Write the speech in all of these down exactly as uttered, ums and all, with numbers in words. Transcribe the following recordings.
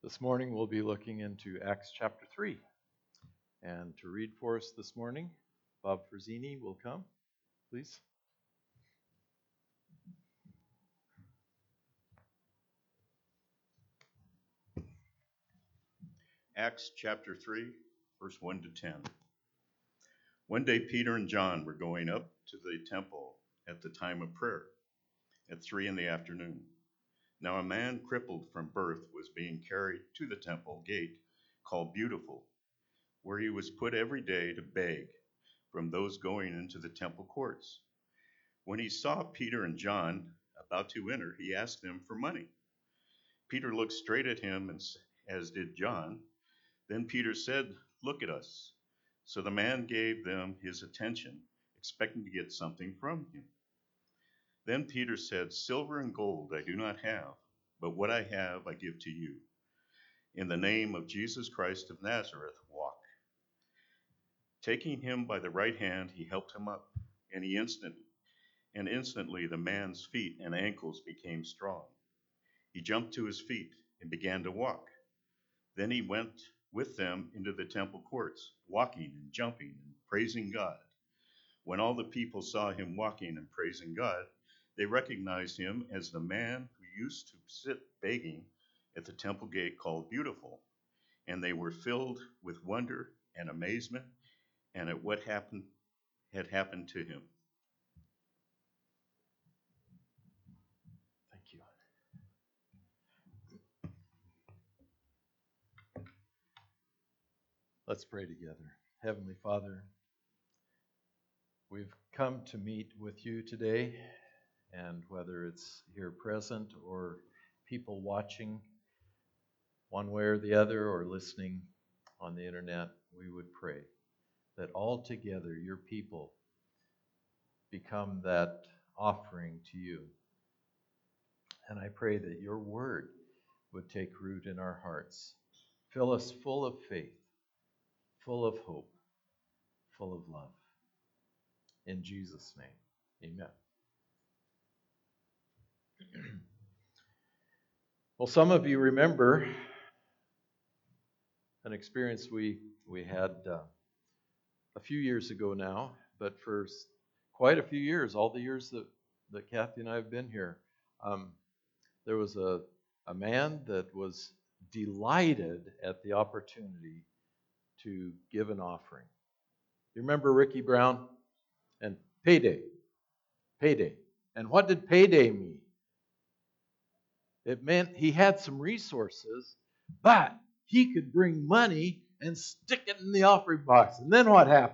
This morning we'll be looking into Acts chapter three. And to read for us this morning, Bob Frazini will come, please. Acts chapter three, verse one to ten. One day Peter and John were going up to the temple at the time of prayer, at three in the afternoon. Now a man crippled from birth was being carried to the temple gate called Beautiful, where he was put every day to beg from those going into the temple courts. When he saw Peter and John about to enter, he asked them for money. Peter looked straight at him, and as did John. Then Peter said, "Look at us." So the man gave them his attention, expecting to get something from him. Then Peter said, "Silver and gold I do not have, but what I have I give to you. In the name of Jesus Christ of Nazareth, walk." Taking him by the right hand, he helped him up, and he instantly, and instantly the man's feet and ankles became strong. He jumped to his feet and began to walk. Then he went with them into the temple courts, walking and jumping and praising God. When all the people saw him walking and praising God, they recognized him as the man who used to sit begging at the temple gate called Beautiful, and they were filled with wonder and amazement and at what happened had happened to him. Thank you. Let's pray together. Heavenly Father, we've come to meet with you today, and whether it's here present or people watching one way or the other or listening on the internet, we would pray that all together your people become that offering to you. And I pray that your word would take root in our hearts. Fill us full of faith, full of hope, full of love. In Jesus' name, amen. Well, some of you remember an experience we, we had uh, a few years ago now, but for quite a few years, all the years that, that Kathy and I have been here, um, there was a, a man that was delighted at the opportunity to give an offering. You remember Ricky Brown? And payday. Payday. And what did payday mean? It meant he had some resources, but he could bring money and stick it in the offering box. And then what happened?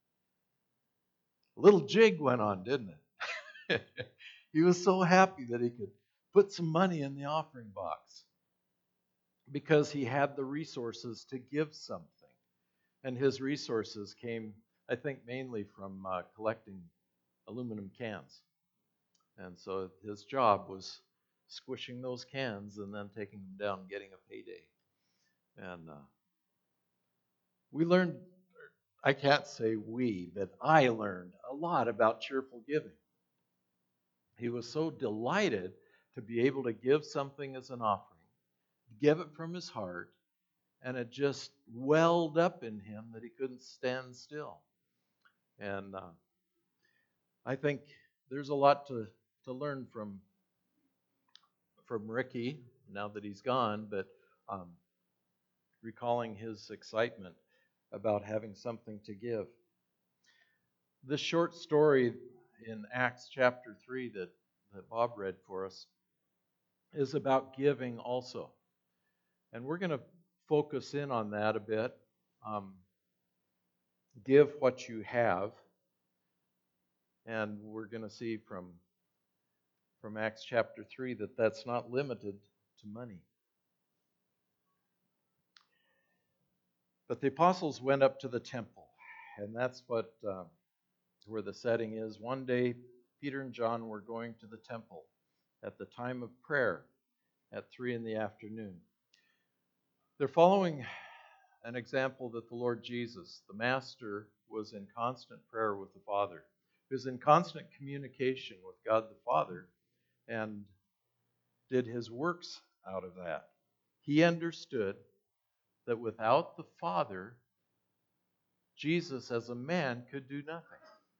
A little jig went on, didn't it? He was so happy that he could put some money in the offering box because he had the resources to give something. And his resources came, I think, mainly from uh, collecting aluminum cans. And so his job was squishing those cans and then taking them down and getting a payday. And uh, we learned, I can't say we, but I learned a lot about cheerful giving. He was so delighted to be able to give something as an offering, give it from his heart, and it just welled up in him that he couldn't stand still. And uh, I think there's a lot to, to learn from from Ricky now that he's gone, but um, recalling his excitement about having something to give. This short story in Acts chapter three that, that Bob read for us is about giving also. And we're going to focus in on that a bit. Um, give what you have. And we're going to see from, from Acts chapter three that that's not limited to money. But the apostles went up to the temple, and that's what uh, where the setting is. One day, Peter and John were going to the temple at the time of prayer at three in the afternoon. They're following an example that the Lord Jesus, the Master, was in constant prayer with the Father. He was in constant communication with God the Father and did his works out of that. he understood that without the Father, Jesus as a man could do nothing.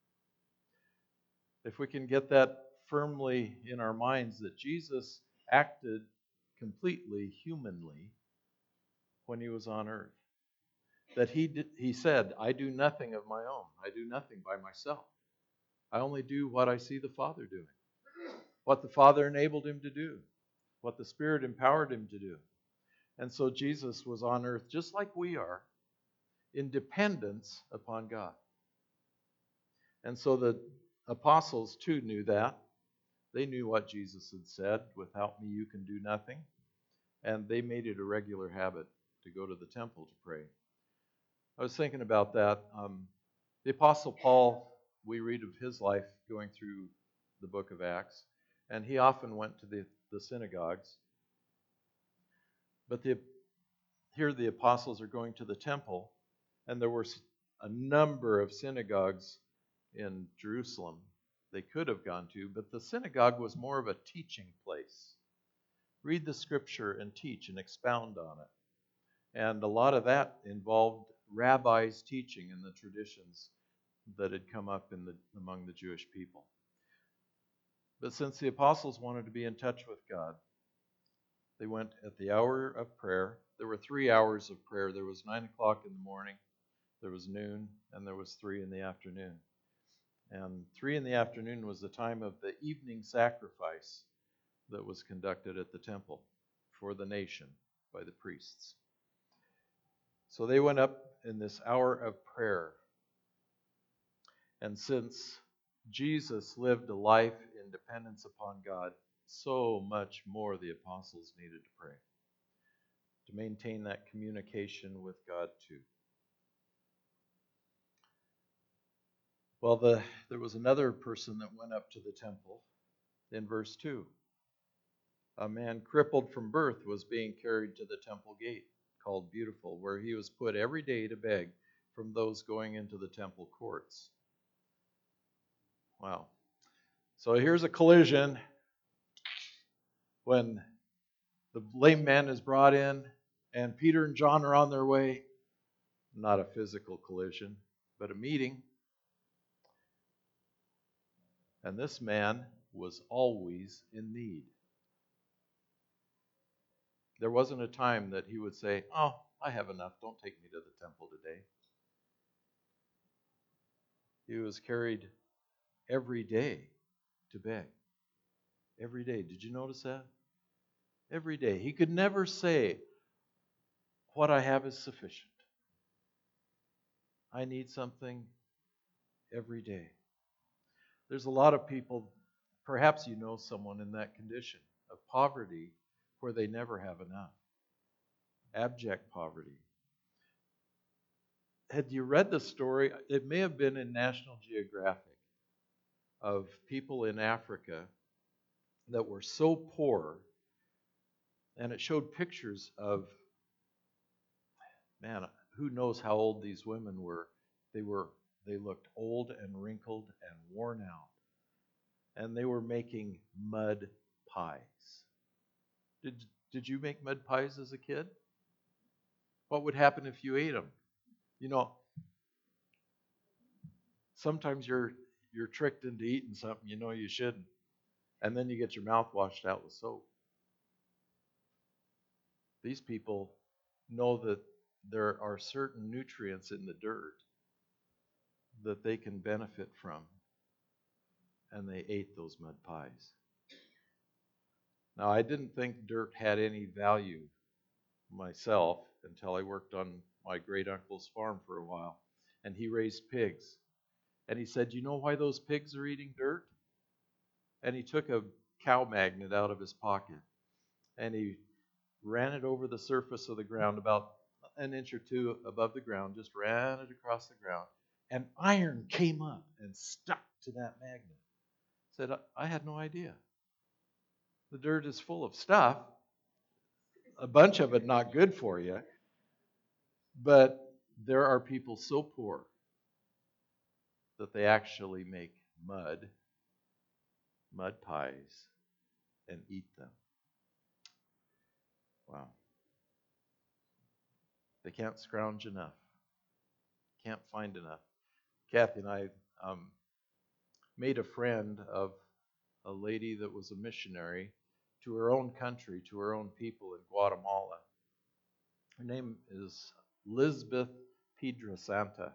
If we can get that firmly in our minds, that Jesus acted completely humanly when he was on earth. That he did, he said, I do nothing of my own. I do nothing by myself. I only do what I see the Father doing. What the Father enabled him to do. What the Spirit empowered him to do. And so Jesus was on earth just like we are, in dependence upon God. And so the apostles too knew that. They knew what Jesus had said, without me you can do nothing. And they made it a regular habit to go to the temple to pray. I was thinking about that. Um, the Apostle Paul, we read of his life going through the book of Acts, and he often went to the, the synagogues. But the, here the apostles are going to the temple, and there were a number of synagogues in Jerusalem they could have gone to, but the synagogue was more of a teaching place. Read the scripture and teach and expound on it. And a lot of that involved rabbis teaching in the traditions that had come up in the, among the Jewish people. But since the apostles wanted to be in touch with God, they went at the hour of prayer. There were three hours of prayer. There was nine o'clock in the morning, there was noon, and there was three in the afternoon. And three in the afternoon was the time of the evening sacrifice that was conducted at the temple for the nation by the priests. So they went up in this hour of prayer. And since Jesus lived a life in dependence upon God, so much more the apostles needed to pray to maintain that communication with God too. Well, the, there was another person that went up to the temple in verse two. A man crippled from birth was being carried to the temple gate, called Beautiful, where he was put every day to beg from those going into the temple courts. Wow. So here's a collision when the lame man is brought in and Peter and John are on their way. Not a physical collision, but a meeting. And this man was always in need. There wasn't a time that he would say, oh, I have enough, don't take me to the temple today. He was carried every day to beg. Every day. Did you notice that? Every day. He could never say, what I have is sufficient. I need something every day. There's a lot of people, perhaps you know someone in that condition of poverty where they never have enough. Abject poverty. Had you read the story, it may have been in National Geographic, of people in Africa that were so poor, and it showed pictures of, man, who knows how old these women were. They were, they looked old and wrinkled and worn out. And they were making mud pies. Did, did you make mud pies as a kid? What would happen if you ate them? You know, sometimes you're you're tricked into eating something you know you shouldn't, and then you get your mouth washed out with soap. These people know that there are certain nutrients in the dirt that they can benefit from, and they ate those mud pies. Now, I didn't think dirt had any value myself until I worked on my great-uncle's farm for a while, and he raised pigs. And he said, you know why those pigs are eating dirt? And he took a cow magnet out of his pocket, and he ran it over the surface of the ground, about an inch or two above the ground, just ran it across the ground, and iron came up and stuck to that magnet. Said, I had no idea. The dirt is full of stuff, a bunch of it not good for you, but there are people so poor that they actually make mud, mud pies, and eat them. Wow. They can't scrounge enough. Can't find enough. Kathy and I um, made a friend of a lady that was a missionary to her own country, to her own people in Guatemala. Her name is Lisbeth Piedrasanta.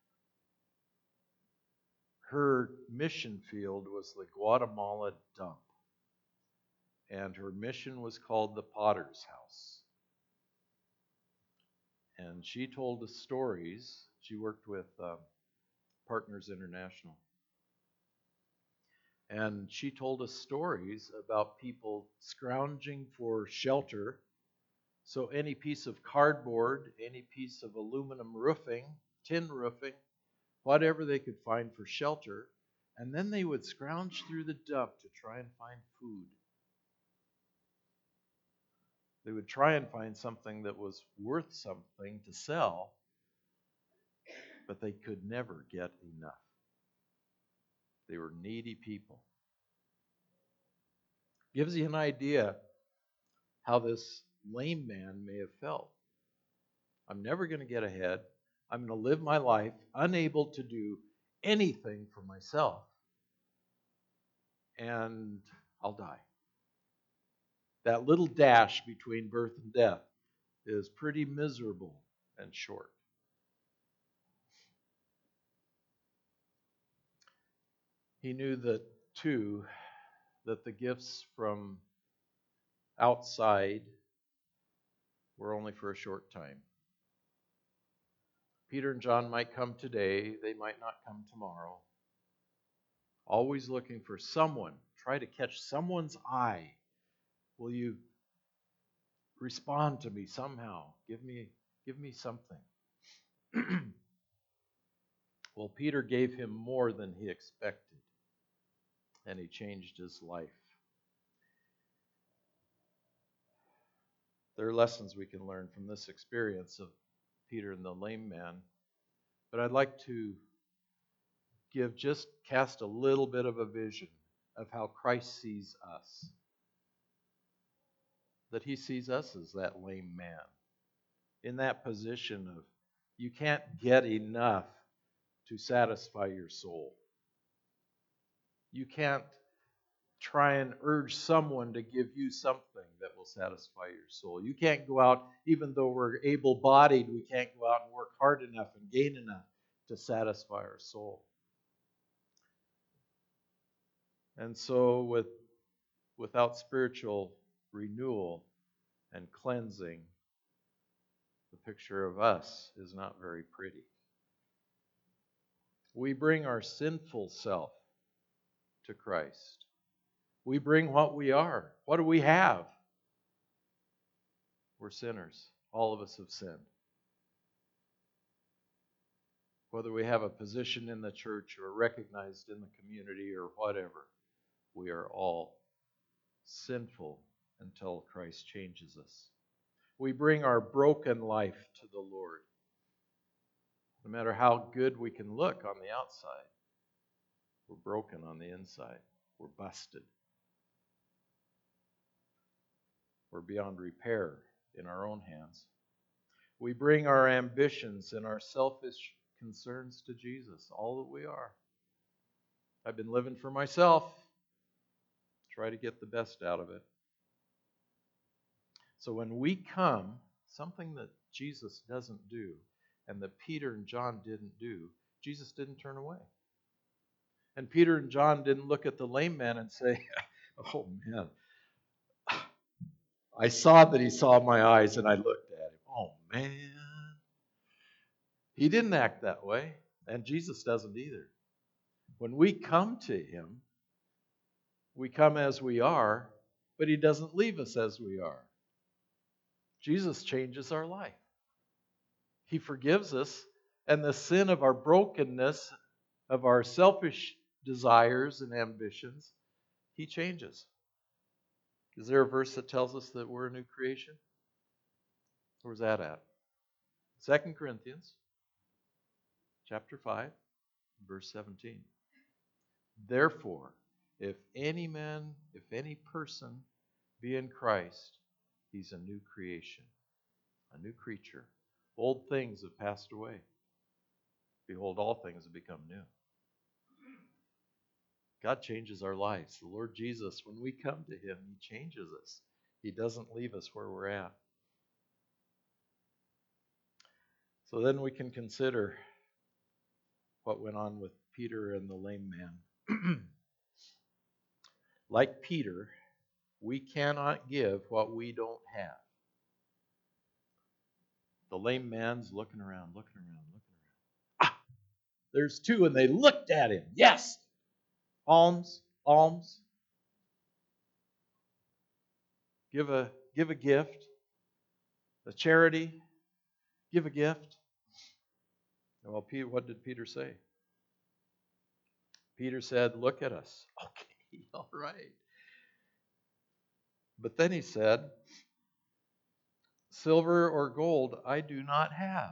Her mission field was the Guatemala dump, and her mission was called the Potter's House. And she told us stories. She worked with uh, Partners International. And she told us stories about people scrounging for shelter. So any piece of cardboard, any piece of aluminum roofing, tin roofing, whatever they could find for shelter, and then they would scrounge through the dump to try and find food. They would try and find something that was worth something to sell, but they could never get enough. They were needy people. Gives you an idea how this lame man may have felt. I'm never going to get ahead. I'm going to live my life unable to do anything for myself, and I'll die. That little dash between birth and death is pretty miserable and short. He knew that, too, that the gifts from outside were only for a short time. Peter and John might come today, they might not come tomorrow. Always looking for someone. Try to catch someone's eye. Will you respond to me somehow? Give me, give me something. Well, Peter gave him more than he expected, and he changed his life. There are lessons we can learn from this experience of Peter and the lame man, but I'd like to give just cast a little bit of a vision of how Christ sees us. That he sees us as that lame man, in that position of you can't get enough to satisfy your soul. You can't try and urge someone to give you something that will satisfy your soul. You can't go out, even though we're able-bodied, we can't go out and work hard enough and gain enough to satisfy our soul. And so with without spiritual renewal and cleansing, the picture of us is not very pretty. We bring our sinful self to Christ. We bring what we are. What do we have? We're sinners. All of us have sinned. Whether we have a position in the church or recognized in the community or whatever, we are all sinful until Christ changes us. We bring our broken life to the Lord. No matter how good we can look on the outside, we're broken on the inside. We're busted. We're beyond repair in our own hands. We bring our ambitions and our selfish concerns to Jesus, all that we are. I've been living for myself. Try to get the best out of it. So when we come, something that Jesus doesn't do, and that Peter and John didn't do, Jesus didn't turn away. And Peter and John didn't look at the lame man and say, oh man, I saw that he saw my eyes and I looked at him. Oh man. He didn't act that way, and Jesus doesn't either. When we come to him, we come as we are, but he doesn't leave us as we are. Jesus changes our life. He forgives us, and the sin of our brokenness, of our selfish desires and ambitions, he changes. Is there a verse that tells us that we're a new creation? Where's that at? Second Corinthians chapter five, verse seventeen. Therefore, if any man, if any person be in Christ, he's a new creation, a new creature. Old things have passed away. Behold, all things have become new. God changes our lives. The Lord Jesus, when we come to Him, He changes us. He doesn't leave us where we're at. So then we can consider what went on with Peter and the lame man. Like Peter, we cannot give what we don't have. The lame man's looking around, looking around, looking around. Ah! There's two, and they looked at him. Yes! Alms, alms. Give a, give a gift. A charity. Give a gift. Well, Peter, what did Peter say? Peter said, look at us. Okay, all right. But then he said, silver or gold I do not have.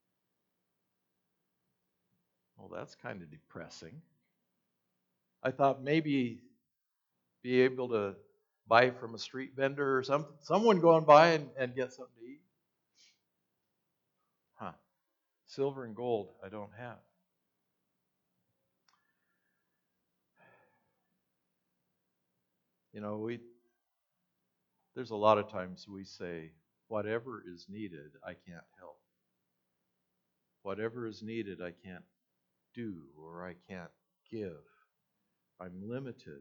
Well, that's kind of depressing. I thought maybe be able to buy from a street vendor or something. Someone going by and, and get something to eat. Huh. Silver and gold I don't have. You know, we there's a lot of times we say, whatever is needed, I can't help. Whatever is needed, I can't do or I can't give. I'm limited.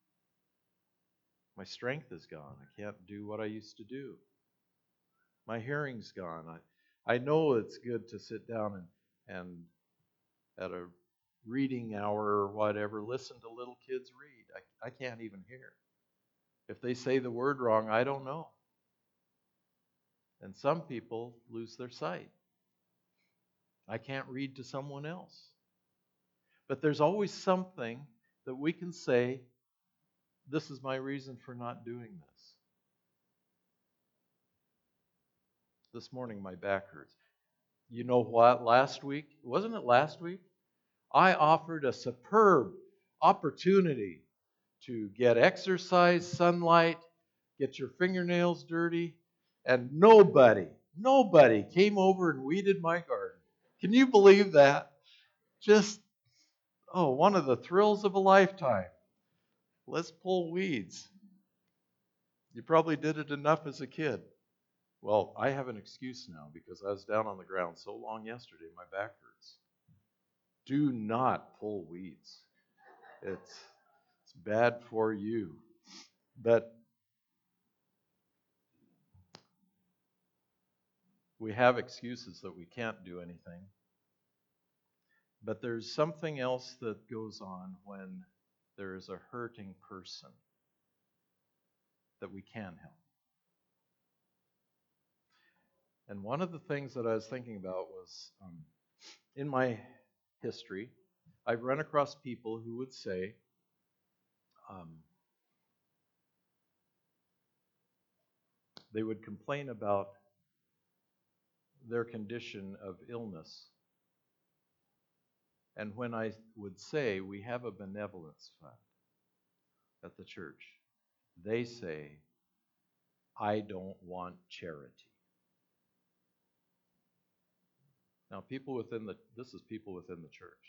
My strength is gone. I can't do what I used to do. My hearing's gone. I, I know it's good to sit down and, and at a reading hour or whatever, listen to little kids read. I, I can't even hear. If they say the word wrong, I don't know. And some people lose their sight. I can't read to someone else. But there's always something that we can say, this is my reason for not doing this. This morning my back hurts. You know what? Last week, wasn't it last week? I offered a superb opportunity to get exercise, sunlight, get your fingernails dirty, and nobody, nobody came over and weeded my garden. Can you believe that? Just, oh, one of the thrills of a lifetime. Let's pull weeds. You probably did it enough as a kid. Well, I have an excuse now because I was down on the ground so long yesterday, my back hurts. Do not pull weeds. It's, it's bad for you. But we have excuses that we can't do anything. But there's something else that goes on when there is a hurting person that we can help. And one of the things that I was thinking about was, um, in my history, I've run across people who would say, um, they would complain about their condition of illness. And when I would say, we have a benevolence fund at the church, they say, I don't want charity. Now, people within the, this is people within the church.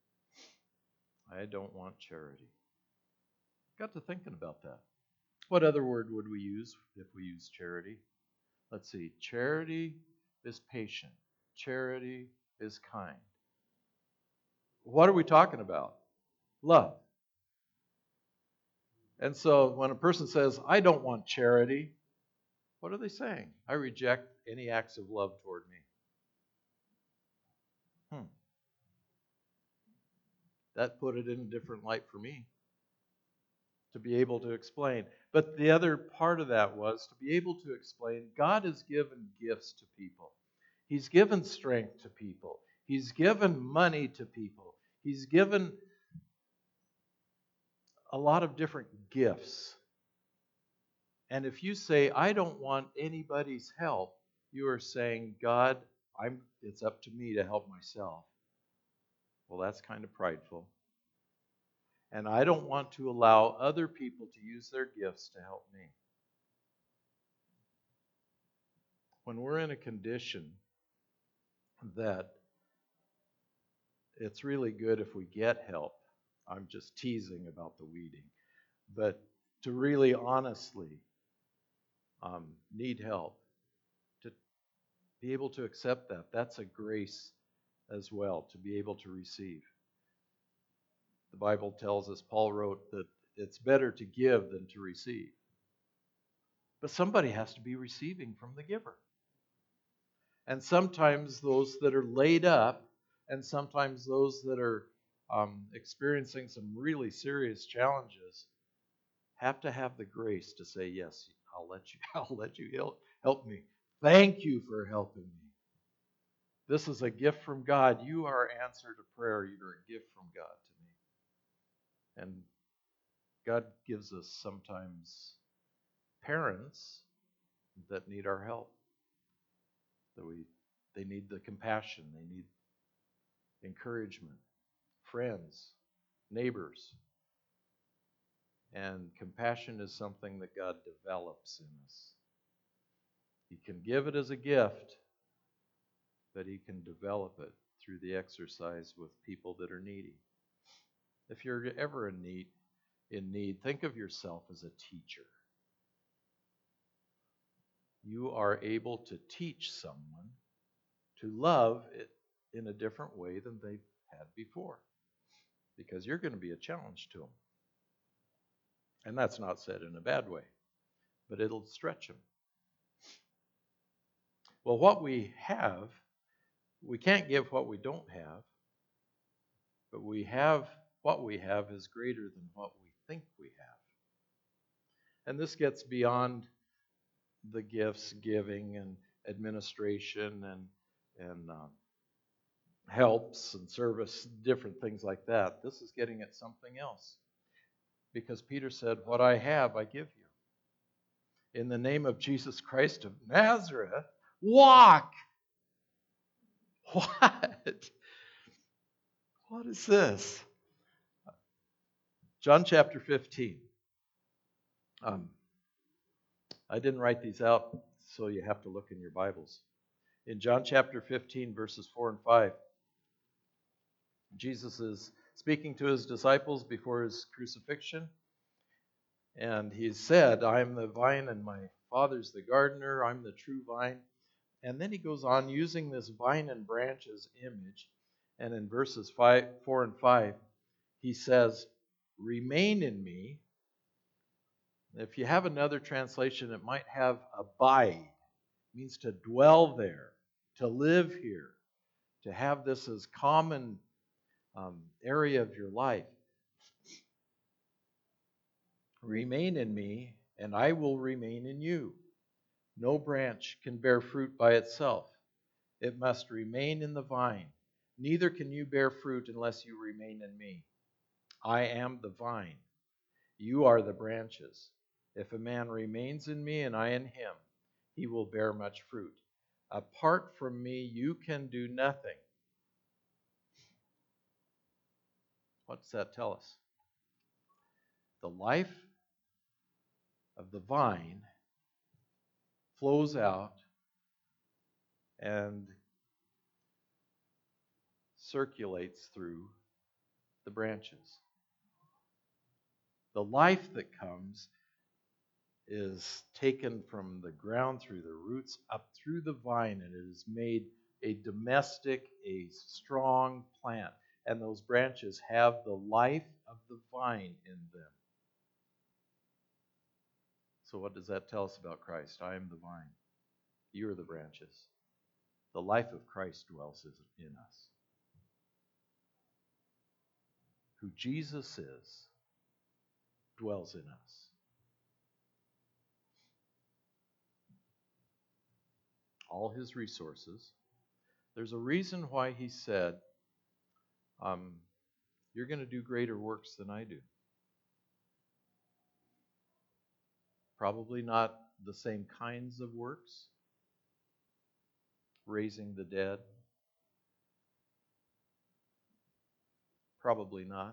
I don't want charity. Got to thinking about that. What other word would we use if we use charity? Let's see. Charity is patient. Charity is kind. What are we talking about? Love. And so when a person says, I don't want charity, what are they saying? I reject any acts of love toward me. Hmm. That put it in a different light for me to be able to explain. But the other part of that was to be able to explain God has given gifts to people. He's given strength to people. He's given money to people. He's given a lot of different gifts. And if you say, I don't want anybody's help, you are saying, God, I'm, it's up to me to help myself. Well, that's kind of prideful. And I don't want to allow other people to use their gifts to help me. When we're in a condition that it's really good if we get help. I'm just teasing about the weeding. But to really honestly um, need help, to be able to accept that, that's a grace as well, to be able to receive. The Bible tells us, Paul wrote, that it's better to give than to receive. But somebody has to be receiving from the giver. And sometimes those that are laid up, and sometimes those that are um, experiencing some really serious challenges, have to have the grace to say, yes, I'll let you, I'll let you help, help me. Thank you for helping me. This is a gift from God. You are answer to prayer. You're a gift from God to me. And God gives us sometimes parents that need our help. That we, they need the compassion. They need encouragement. Friends, neighbors. And compassion is something that God develops in us. He can give it as a gift, but He can develop it through the exercise with people that are needy. If you're ever in need, in need, think of yourself as a teacher. You are able to teach someone to love it in a different way than they've had before, because you're going to be a challenge to them. And that's not said in a bad way, but it'll stretch them. Well, what we have, we can't give what we don't have, but we have, what we have is greater than what we think we have. And this gets beyond the gifts, giving, and administration, and and um, helps and service, different things like that. This is getting at something else. Because Peter said, what I have, I give you. In the name of Jesus Christ of Nazareth, walk! What? What is this? John chapter fifteen. Um, I didn't write these out, so you have to look in your Bibles. In John chapter fifteen, verses four and five, Jesus is speaking to his disciples before his crucifixion. And he said, I am the vine and my Father's the gardener. I'm the true vine. And then he goes on using this vine and branches image. And in verses five, four and five, he says, remain in me. If you have another translation, it might have abide. It means to dwell there, to live here, to have this as common um, area of your life. Remain in me, and I will remain in you. No branch can bear fruit by itself. It must remain in the vine. Neither can you bear fruit unless you remain in me. I am the vine. You are the branches. If a man remains in me and I in him, he will bear much fruit. Apart from me, you can do nothing. What does that tell us? The life of the vine flows out and circulates through the branches. The life that comes is taken from the ground through the roots up through the vine, and it is made a domestic, a strong plant. And those branches have the life of the vine in them. So what does that tell us about Christ? I am the vine. You are the branches. The life of Christ dwells in us. Who Jesus is dwells in us. All his resources. There's a reason why he said, um, you're going to do greater works than I do. Probably not the same kinds of works. Raising the dead. Probably not.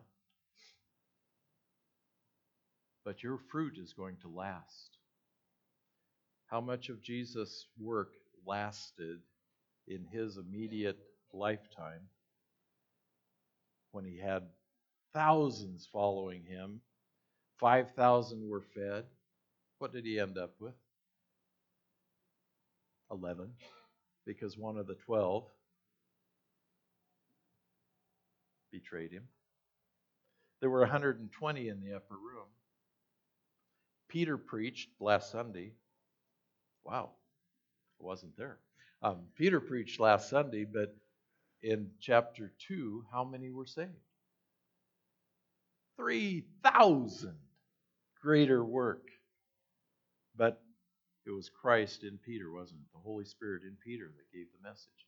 But your fruit is going to last. How much of Jesus' work lasted in his immediate lifetime, when he had thousands following him, five thousand were fed, what did he end up with? eleven, because one of the twelve betrayed him. There were one hundred twenty in the upper room. Peter preached last Sunday. Wow, I wasn't there. Um, Peter preached last Sunday, but in chapter two, how many were saved? three thousand. Greater work. But it was Christ in Peter, wasn't it? The Holy Spirit in Peter that gave the message.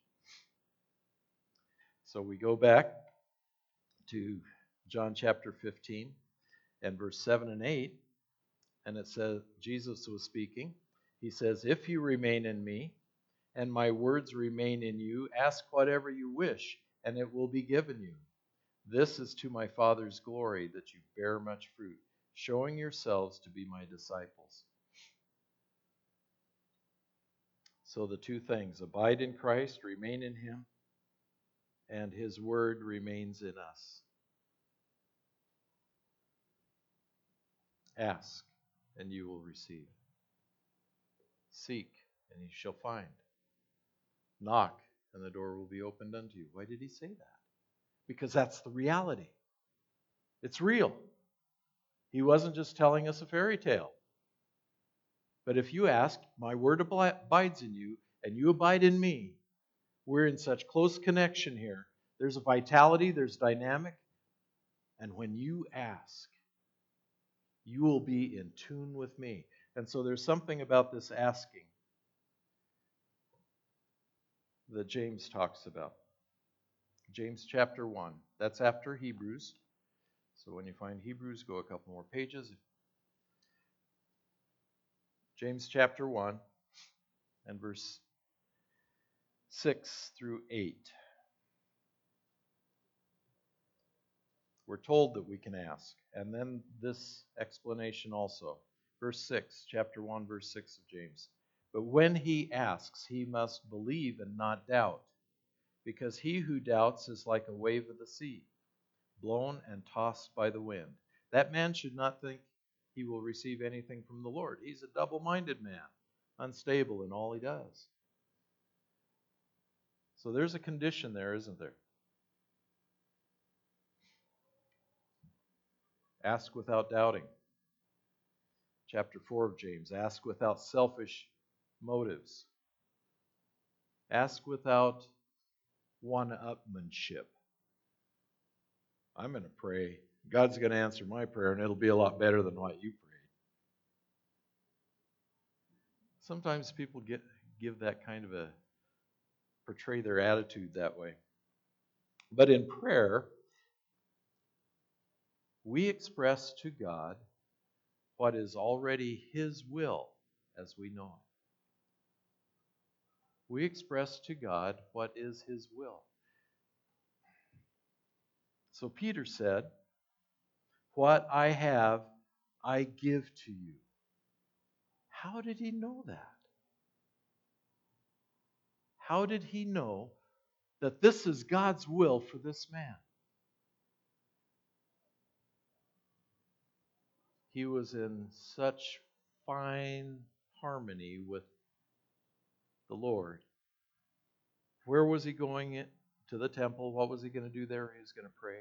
So we go back to John chapter fifteen and verse seven and eight. And it says, Jesus was speaking. He says, if you remain in me, and my words remain in you, ask whatever you wish, and it will be given you. This is to my Father's glory, that you bear much fruit, showing yourselves to be my disciples. So the two things, abide in Christ, remain in him, and his word remains in us. Ask, and you will receive. Seek, and you shall find. Knock, and the door will be opened unto you. Why did he say that? Because that's the reality. It's real. He wasn't just telling us a fairy tale. But if you ask, my word abides in you, and you abide in me, we're in such close connection here. There's a vitality, there's dynamic. And when you ask, you will be in tune with me. And so there's something about this asking that James talks about. James chapter one. That's after Hebrews. So when you find Hebrews, go a couple more pages. James chapter one and verse six through eight. We're told that we can ask. And then this explanation also. Verse six, chapter one, verse six of James. But when he asks, he must believe and not doubt, because he who doubts is like a wave of the sea, blown and tossed by the wind. That man should not think he will receive anything from the Lord. He's a double-minded man, unstable in all he does. So there's a condition there, isn't there? Ask without doubting. Chapter four of James, ask without selfish motives. Ask without one-upmanship. I'm going to pray. God's going to answer my prayer, and it'll be a lot better than what you prayed. Sometimes people get give that kind of a, portray their attitude that way. But in prayer, we express to God what is already his will as we know it. We express to God what is his will. So Peter said, what I have, I give to you. How did he know that? How did he know that this is God's will for this man? He was in such fine harmony with the Lord. Where was he going? To the temple. What was he going to do there? He was going to pray.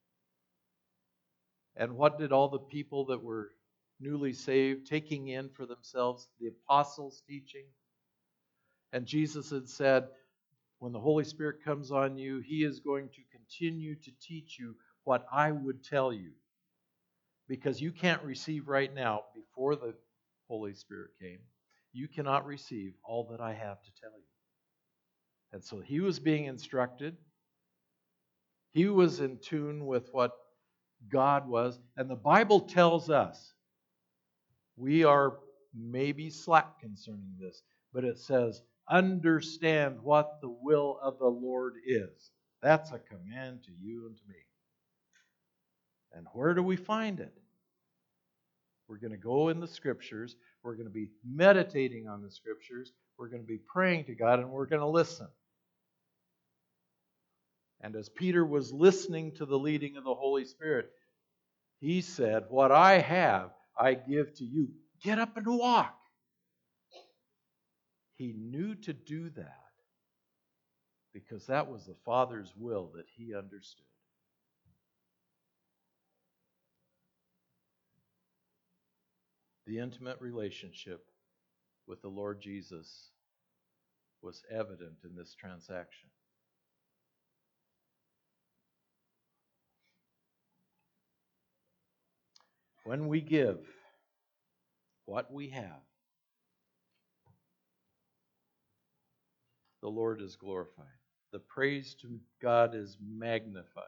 And what did all the people that were newly saved taking in for themselves? The apostles' teaching. And Jesus had said, when the Holy Spirit comes on you, he is going to continue to teach you what I would tell you. Because you can't receive right now, before the Holy Spirit came, you cannot receive all that I have to tell you. And so he was being instructed. He was in tune with what God was. And the Bible tells us, we are maybe slack concerning this, but it says, understand what the will of the Lord is. That's a command to you and to me. And where do we find it? We're going to go in the Scriptures. We're going to be meditating on the Scriptures. We're going to be praying to God, and we're going to listen. And as Peter was listening to the leading of the Holy Spirit, he said, "What I have, I give to you. Get up and walk." He knew to do that because that was the Father's will that he understood. The intimate relationship with the Lord Jesus was evident in this transaction. When we give what we have, the Lord is glorified. The praise to God is magnified.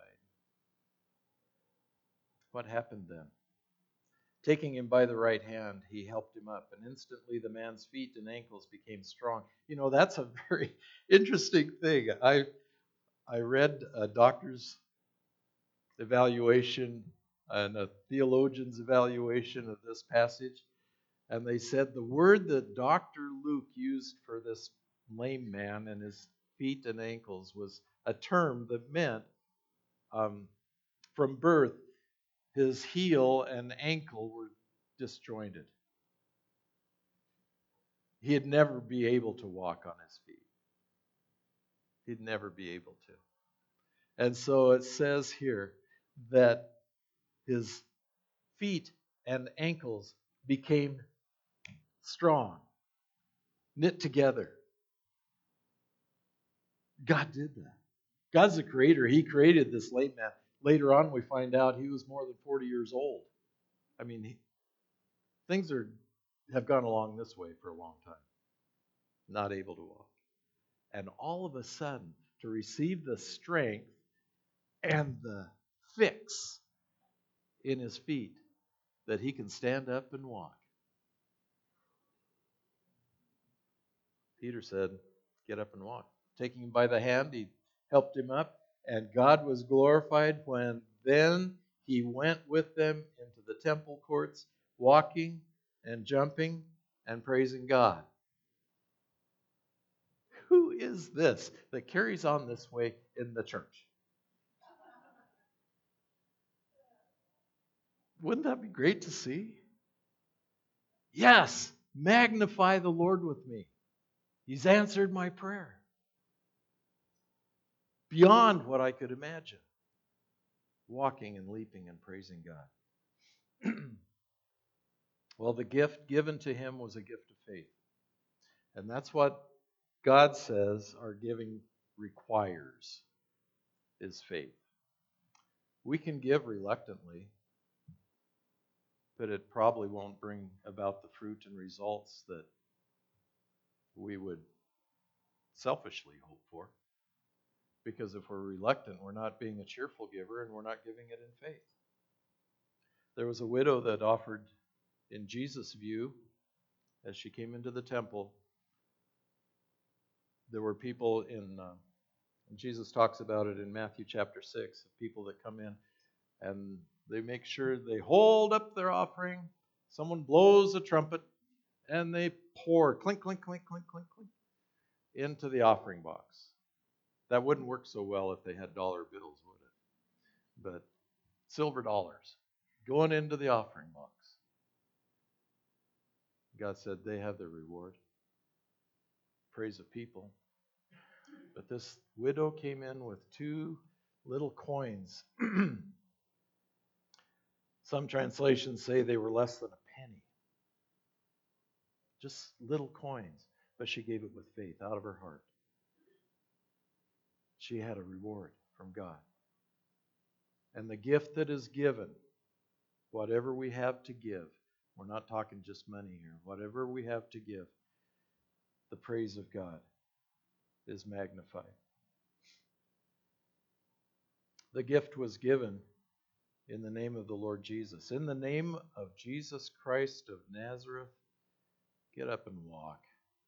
What happened then? Taking him by the right hand, he helped him up, and instantly the man's feet and ankles became strong. You know, that's a very interesting thing. I I read a doctor's evaluation and a theologian's evaluation of this passage, and they said the word that Doctor Luke used for this lame man and his feet and ankles was a term that meant um, from birth his heel and ankle were disjointed. He'd never be able to walk on his feet. He'd never be able to. And so it says here that his feet and ankles became strong, knit together. God did that. God's the creator. He created this lame man. Later on, we find out he was more than forty years old. I mean, he, things are have gone along this way for a long time. Not able to walk. And all of a sudden, to receive the strength and the fix in his feet that he can stand up and walk. Peter said, "Get up and walk." Taking him by the hand, he helped him up, and God was glorified when then he went with them into the temple courts, walking and jumping and praising God. Who is this that carries on this way in the church? Wouldn't that be great to see? Yes, magnify the Lord with me. He's answered my prayer beyond what I could imagine. Walking and leaping and praising God. Well, the gift given to him was a gift of faith. And that's what God says our giving requires, is faith. We can give reluctantly, but it probably won't bring about the fruit and results that we would selfishly hope for. Because if we're reluctant, we're not being a cheerful giver and we're not giving it in faith. There was a widow that offered, in Jesus' view, as she came into the temple, there were people in, uh, and Jesus talks about it in Matthew chapter six, people that come in and they make sure they hold up their offering, someone blows a trumpet, and they pour clink, clink, clink, clink, clink, clink into the offering box. That wouldn't work so well if they had dollar bills, would it? But silver dollars going into the offering box. God said they have their reward. Praise of people. But this widow came in with two little coins. Some translations say they were less than a penny. Just little coins. But she gave it with faith out of her heart. She had a reward from God. And the gift that is given, whatever we have to give, we're not talking just money here, whatever we have to give, the praise of God is magnified. The gift was given in the name of the Lord Jesus. In the name of Jesus Christ of Nazareth, get up and walk.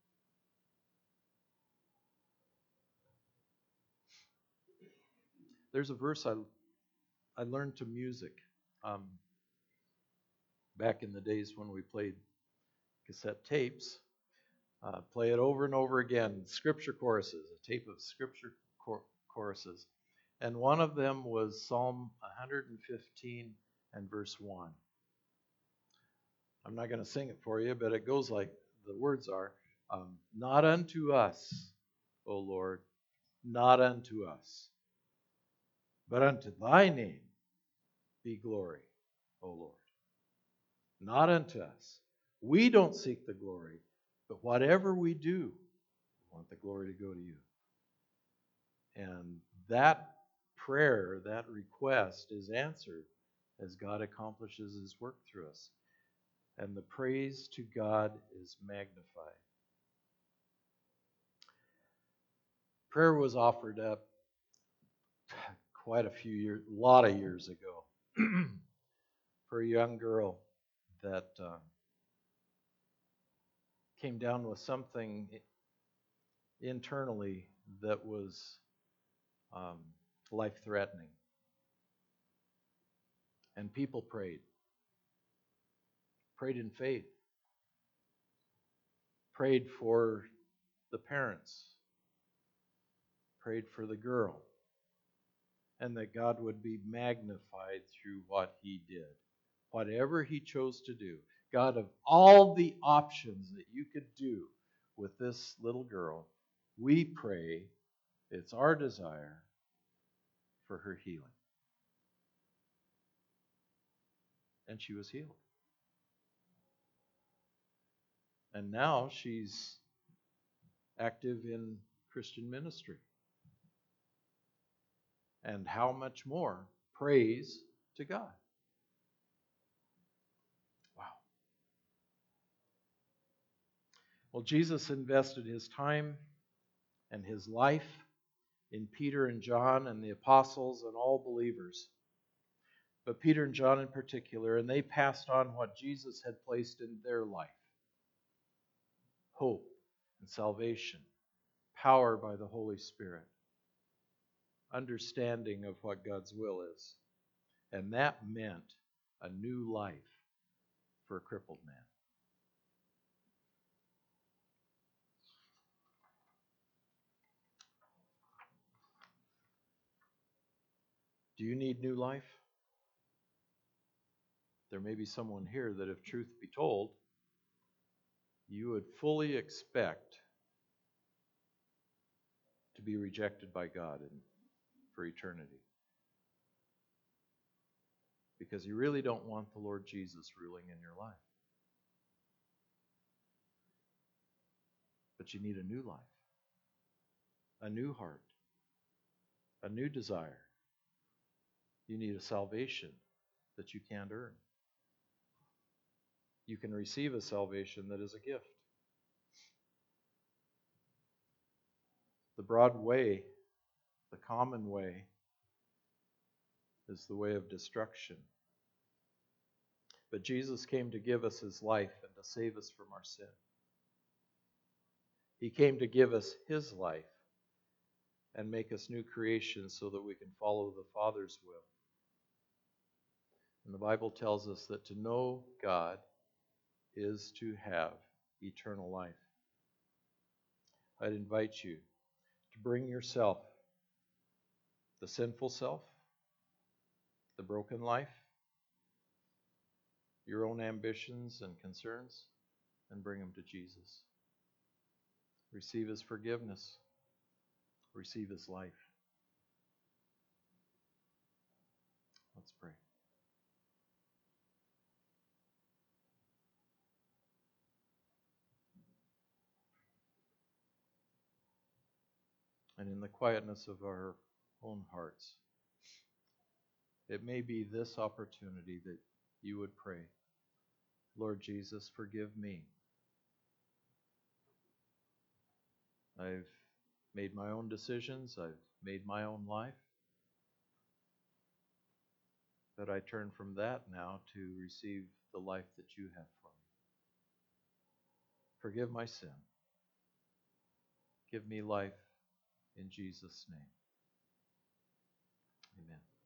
There's a verse I, I learned to music um, back in the days when we played cassette tapes. Uh, play it over and over again. Scripture choruses, a tape of scripture chor- choruses. And one of them was Psalm one fifteen and verse one. I'm not going to sing it for you, but it goes like the words are, um, not unto us, O Lord, not unto us, but unto thy name be glory, O Lord. Not unto us. We don't seek the glory, but whatever we do, we want the glory to go to you. And that prayer, that request is answered as God accomplishes his work through us. And the praise to God is magnified. Prayer was offered up quite a few years, a lot of years ago, for a young girl that uh, came down with something internally that was um, life-threatening. And people prayed. Prayed in faith. Prayed for the parents. Prayed for the girl. And that God would be magnified through what he did. Whatever he chose to do. God, of all the options that you could do with this little girl, we pray, it's our desire for her healing. And she was healed. And now she's active in Christian ministry. And how much more praise to God. Wow. Well, Jesus invested his time and his life in Peter and John and the apostles and all believers. But Peter and John in particular, and they passed on what Jesus had placed in their life. Hope and salvation, power by the Holy Spirit, understanding of what God's will is. And that meant a new life for a crippled man. Do you need new life? There may be someone here that, if truth be told, you would fully expect to be rejected by God in, for eternity. Because you really don't want the Lord Jesus ruling in your life. But you need a new life, a new heart, a new desire. You need a salvation that you can't earn. You can receive a salvation that is a gift. The broad way, the common way, is the way of destruction. But Jesus came to give us his life and to save us from our sin. He came to give us his life and make us new creations so that we can follow the Father's will. And the Bible tells us that to know God is to have eternal life. I'd invite you to bring yourself, the sinful self, the broken life, your own ambitions and concerns, and bring them to Jesus. Receive his forgiveness. Receive his life. Let's pray. And in the quietness of our own hearts, it may be this opportunity that you would pray, Lord Jesus, forgive me. I've made my own decisions. I've made my own life. But I turn from that now to receive the life that you have for me. Forgive my sin. Give me life in Jesus' name. Amen.